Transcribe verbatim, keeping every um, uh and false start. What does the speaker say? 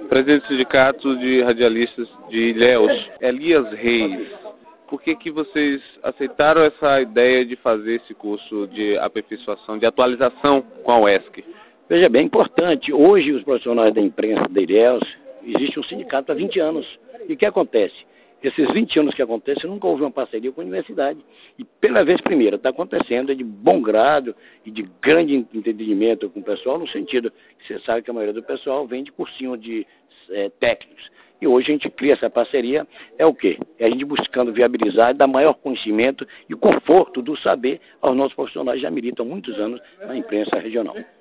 Presidente do Sindicato de Radialistas de Ilhéus, Elias Reis. Por que que vocês aceitaram essa ideia de fazer esse curso de aperfeiçoação, de atualização com a U E S C? Veja bem, é importante. Hoje, os profissionais da imprensa de Ilhéus, existe um sindicato há vinte anos. E o que acontece? Esses vinte anos que acontecem, nunca houve uma parceria com a universidade. E pela vez primeira está acontecendo, é de bom grado e de grande entendimento com o pessoal, no sentido que você sabe que a maioria do pessoal vem de cursinho de é, técnicos. E hoje a gente cria essa parceria, é o quê? É a gente buscando viabilizar e dar maior conhecimento e conforto do saber aos nossos profissionais que já militam há muitos anos na imprensa regional.